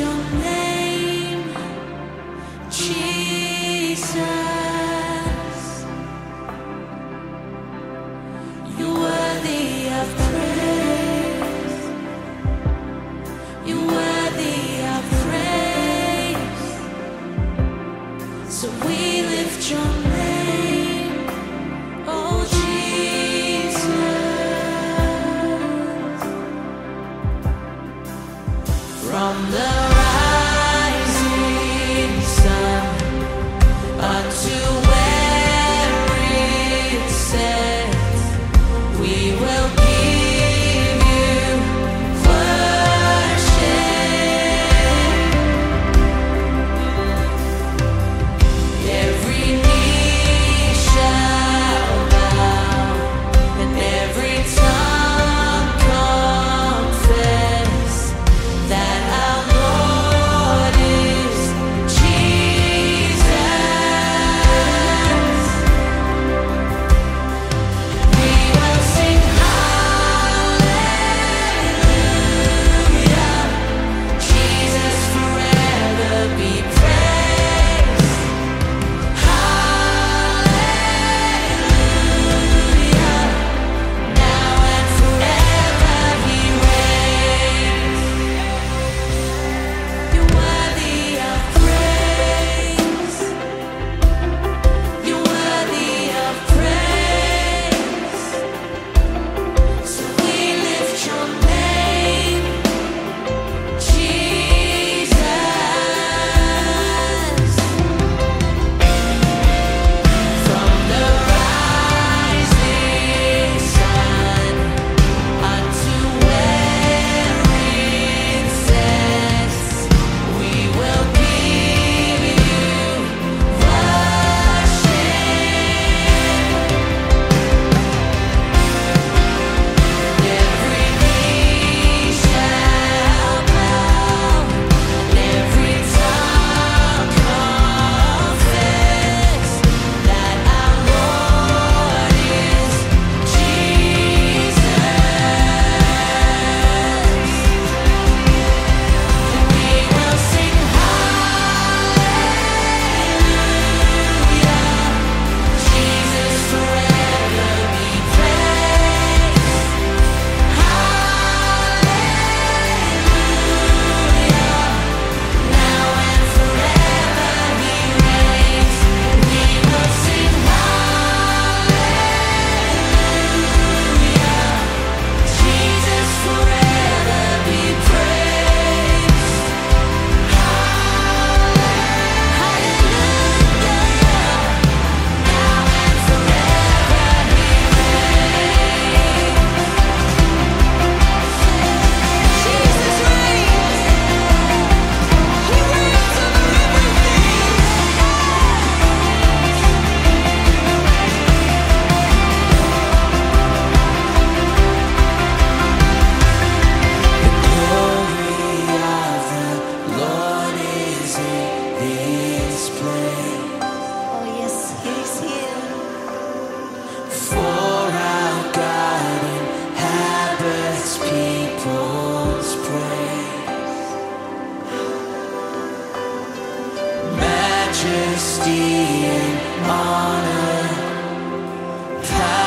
your name, Jesus. You're worthy of praise. You're worthy of praise. So we lift your name, oh Jesus. From the rising sun unto where it sets, we will give you worship. Every knee shall bow and every tongue confess that our Lord is Jesus. We will sing hallelujah. Jesus forever be praised. Hallelujah. Now and forever he reigns. You're worthy of praise. You're worthy of praise. So we lift your name, Jesus. From the rising sun unto where it sets, we will give you worship. Every knee shall bow, and every tongue confess that our Lord is Jesus. We will sing hallelujah. Jesus forever be praised. Hallelujah. Now and forever he reigns. We will sing hallelujah. Jesus forever be praised. Hallelujah. Now and forever he reigns. Jesus reigns. He reigns over everything. Glory of the Lord is in this place. Oh yes, he is here. For our God inhabits people's praise. Majesty and honor, power